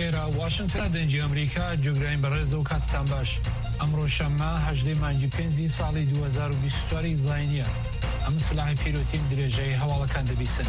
خێرا واشنگتن دەنجی ئەمریکا جوگراین بەڕێز و کاتتان باش ئەمڕۆ شەممە 18 مانگی 5 ساڵی 2024 زاینیە ئەم سلاحی پیرۆتیم درێژەی هەواڵەکان دەبیسن.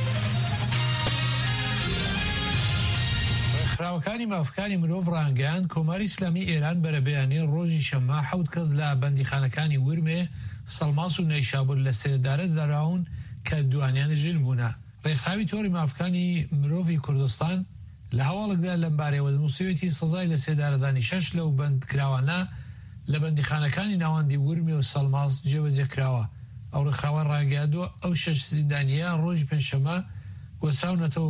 ڕێکخراوەکانی مافەکانی مرۆڤ ڕانگەیاند کۆماری ئیسلامی ئێران بەرەبەیانی ڕۆژی شەممە 7 کەس لە بەندیخانەکانی ورمێ، سەڵماس و نەیشابور لە سێدارە دەراون کە دوانیان ژن بوونە. ڕێکخراوی تۆڕی مافەکانی مرۆڤی کوردستان لە هەواڵێکدا لەم بارەیەوە دەنووسێتی سزای لە سێدارەدانی 6 لەو بەندکراوانە لە بەندیخانەکانی ناوەندی ورمێ و سەڵماس جێبەجێکراوە. ئەو ڕێکخراوە ڕاگەیاندووە ئەو 6 زیندانیە ڕۆژی پێنجشەممە گۆستراونەتەوە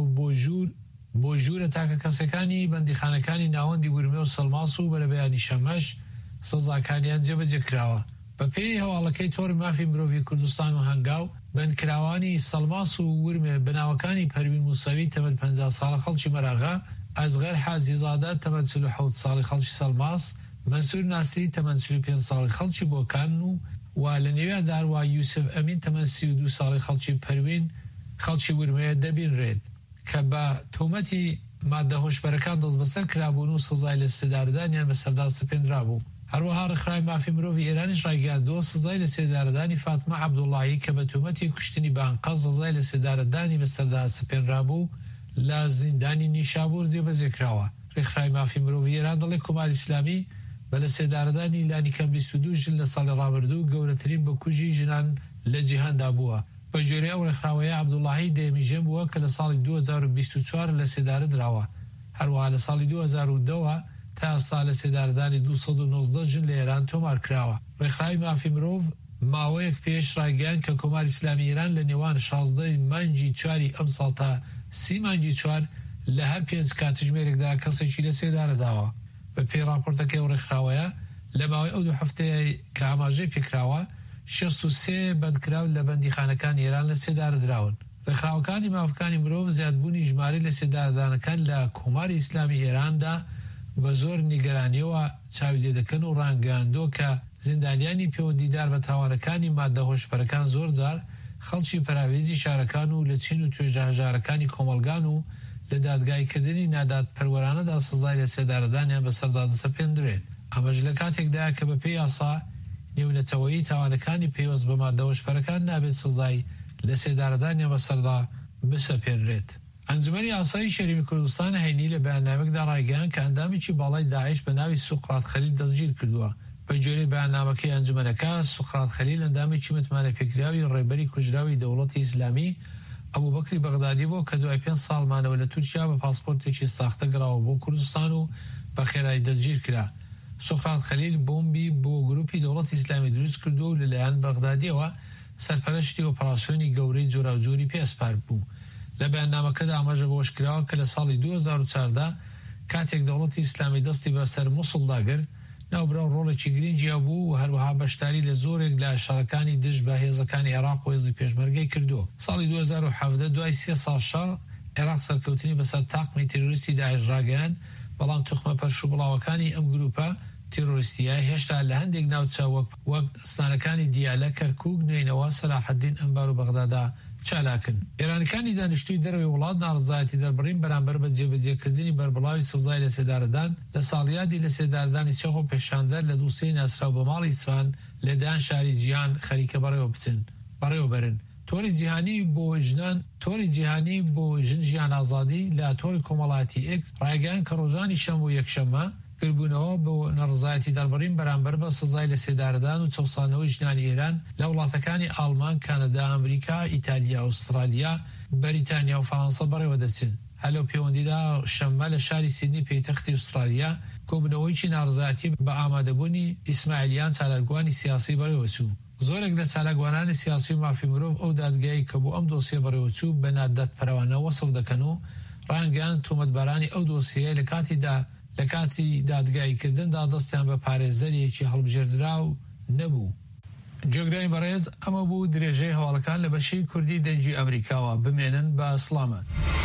بۆ ژوورە تاکە کەسەکانی بەندیخانەکانی ناوەندی ورمێ و سەڵماس و بەرەبەیانی شەمەش سزاکانیان جێبەجێکراوە. بەپێی هەواڵەکەی تۆڕی مافی مرۆڤی کوردستان و هەنگاو، بەندکراوانی سەڵماس و ورمێ بەناوەکانی پەروین موسەوی تەمەن 50 ساڵە خەڵکی مەراغا، ئەزغەر حازیزادە تەمەن 47 ساڵی خەڵکی سەڵماس، مەنسوور ناسری تەمەن 45 ساڵی خەڵکی بۆکان و لە نێویان داروە یوسف ئەمین تەمەن 32 ساڵی خەڵکی پەروین خەڵکی ورمەیە دەبینرێت کە بە تۆمەتی مادە هۆشبەرەکان دەست بەسەر کرابوون و سزای لە سێدارەدانیان بەسەردا سپێنرابوو. هەروەها ڕێکخراوی مافی مرۆڤی ئێرانیش ڕایگەیاندووە سزای لە سێدارەدانی فاتمە عەبدوڵڵاهی کە بە تۆمەتی کوشتنی بانقەز سزای لە سێدارەدانی بەسەردا سپێنرابوو لە زیندانی نیشابور جێبەجێکراوە. ڕێکخراوی مافی مرۆڤی ئێران دەڵێ کۆماری ئیسلامی بە لە سێدارەدانی لانیکەم 22 ژن لە ساڵی ڕابردوو گەورەترین بەکوژی ژنان لە جیهاندا بووە. بە جۆرەی ئەو ڕێکخراوەیە عەبدوڵڵاهی دەیەمی ژن بووە کە لە ساڵی 2024 لە سێدارە دراوە. هەروەها لە ساڵی 2002 تا ئێستا لە سێدارەدانی 219 ژن لە ئێران تۆمار کراوە. ڕێکخراوی مافی مرۆڤ ماوەیەک پێش ڕایگەیاند کە کۆماری ئیسلامی ئێران لە نێوان 16 مانگی 4 ئەم ساڵ تا 30 مانگی 4 لە هەر 5 کاتژمێرێکدا کەسێکی لە سێدارە داوە. بە پێی راپۆرتەکەی ئەو ڕێکخراوەیە لە ماوەی ئەو 2 هەفتەیە کە ئاماژەی پێکراوە 63 بەندکراو لە بەندیخانەکانی ئێران لە سێدارە دراون. ڕێکخراوەکانی مافەکانی مرۆڤ زیادبوونی ژمارەی لە سێدارەدانەکان لە کۆماری ئیسلامی ئێراندا بە زۆر نیگەرانیەوە چاوی لێ دەکەن و ڕانگەیاندووە کە زیندانیانی پەیوەندیدار بە تاوانەکانی مادە هۆشبەرەکان زۆر جار خەڵکی پەراوێزی شارەکان و لە چین و توێژە هەژارەکانی کۆمەلگان و لە دادگایکردنی نادات پەروەرانەدا سزای لە سێدارەدانیان بەسەردا دەسەپێندرێت. ئەمەش لە کاتێکدا کە بەپێی یاسا نێونەتەوەیی تاوانەکانی پێوەست بە مادە هۆشبەرەکان نابێت سزای لە سێدارەدانیان بەسەردا بسەپێنرێت. ئەنجومەنی ئاسایی شەریمی کوردستان هەینی لە بەیاننامەیەکدا ڕایگەیاند کە ئەندامێکی باڵای داعش بە ناوی سوقڕات خەلیل دەستگیر کردووە. بە جۆرەی بەیاننامەکەی ئەنجومەنەکە، سوقڕات خەلیل ئەندامێکی متمانە پێکراوی ڕێبەری کوژراوی دەوڵەتی ئیسلامی ئەبوبەکری بەغدادی بۆ کە دوای 5 ساڵ مانەوە لە تورکیا بە پاسپۆرتێکی ساختە گەڕاوە بۆ کوردستان و بە خێرایی دەستگیر کرا. سوقڕات خەلیل بۆمبی بۆ گروپی دەوڵەتی ئیسلامی دروست کردو و لەلایەن بەغدادیەوە سەرپەرشتی ئۆپەراسیۆنی گەورەی جۆراوجۆری پێسپار بوو. لە بەیاننامەکەدا ئاماژە بەوەش کراوە کە لە ساڵی 2014 کاتێک دەوڵەتی ئیسلامی دەستی بەسەر مووسڵدا کرد، ناوبراو ڕۆڵێکی گرنگیا بوو و هەروەها بەشداری لە زۆرێک لە شارەکانی دژ بە هێزەکانی عێراق و هێزی پێشمەرگەی کردووە. ساڵی 2017 دوای 3 ساڵ شەڕ عێراق سەرکەوتنی بەسەر تاقمی تێرۆریستی داعش ڕاگەیاند، بەڵام توخمە پەرشوبڵاوەکانی ئەم گروپە تێرۆریستیە هێشتا لە هەندێک ناوچە وەک ستانەکانی دیالە، کەرکووک، نینەوە، سەلاحەدین، ئەنبار و بەغدادا چالاکن. ئێرانیەکانی دانیشتووی دەرەوەی وڵات ناڕزایەتی دەربڕین بەرامبەر بە جێبەجێکردنی بەربڵاوی سزای لە سێدارەدان لە ساڵیادی لە سێدارەدانی سێخ و پێشاندەر لە دووسێی ناسراو بە ماڵی ئیسفان لەدایان شاری جیهان خەریکە بەڕێوە برن. تۆری جیهانی بۆ ژن ژیان ئازادی لە تۆری کۆمەڵایەتی ئێکس ڕایگەیاند کە ڕۆژانی شەم و یەکشەممە گربوونەوە بۆ نەڕزایەتی دەربڕین بەرامبەر بە سزای لە سێدارەدان و چەسانەوەی ژنانی ئێران لە وڵاتەکانی ئاڵمان، کانەدا، ئەمریکا، ئیتالیا، ئوسترالیا، بەریتانیا و فەڕەنسا بەڕێوە دەچن. هەلو پەیوەندیدا شەممە لە شاری سیدنی پەیتەختی ئوسترالیا کۆبنەوەیکی ناڕزایەتی بە ئامادەبوونی ئیسماعیلیان چالاکوانی سیاسی بەڕێوە چوو. زۆرێک لە چالاکوانانی سیاسی و مافی مرۆڤ ئەو دادگایی کە بۆ ئەم دۆسیە بەڕێوە چوو بە نادات پەروانە وەسف دەکەن و ڕانگەیاند تۆمەتبارانی ئەو دۆسیە لە کاتی دادگاییکردندا دەستیان بە پارێزەرێکی هەڵبژێردراو نەبوو. جۆگرانی بەڕێز، ئەمە بوو درێژەی هەواڵەکان لە بەشی کوردی دەنجی ئەمریکاوە. بمێنن بە سڵامەت.